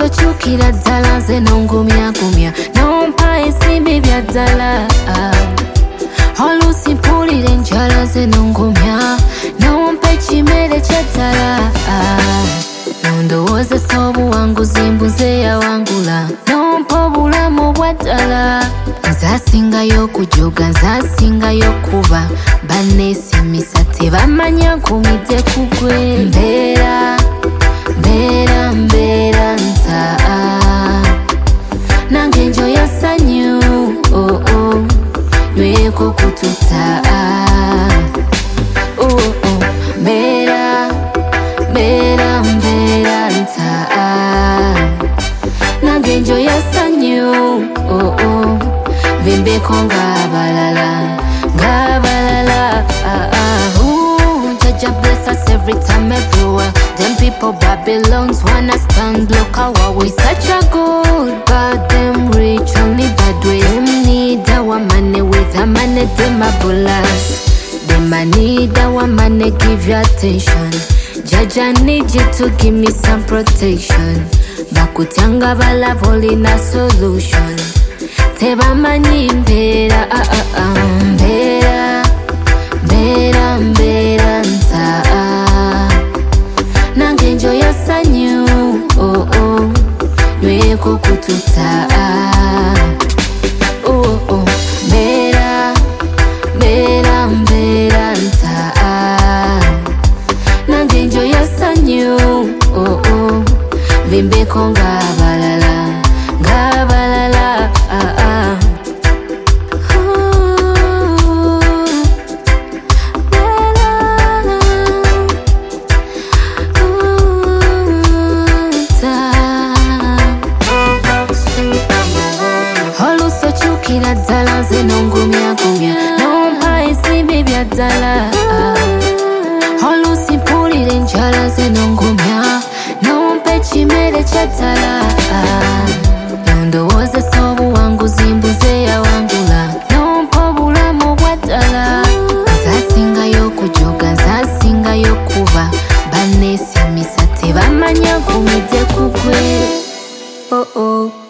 Olusochukira ddala nze nongumyagumya nompa ensimbi bya ddala oluusi mpulira enjala nze nongumya nompa ekimere kya ddala nondowoozesa obuwanguzi mbuze yawangula nompa obulamu bwa ddala nze asingayo okujoga nze asingayo okuba banneesimisa tebamanya nkumidde ku gwe mbeera nta nange njoya ssanyu nyweko kututa mbeera nta nange njoya ssanyu bimbeko ng'abalala Jaja bless us every time, everywhere. Them people Babylons wanna stand. Look how we such a good, but them rich only bad ways. Them need our money with our money, them a bullets. Them I need our money, give you attention. Jaja need you to give me some protection. Bakutanga bala in a solution. Teba mani mbera mbera nta nange njoya ssanyu nyweko kututa mbera nta nange njoya ssanyu bimbeko ng'abalala Olusochukira ddala nze nongumyagumya nompa ensimbi bya ddala oluusi mpulira enjala nze nongumya nompa ekimere kya ddala nondowoozesa obuwanguzi mbuze yawangula nompa obulamu bwa ddala nze asingayo okujoga nze asingayo okuba banneesimisa tebamanya nkumidde ku gwe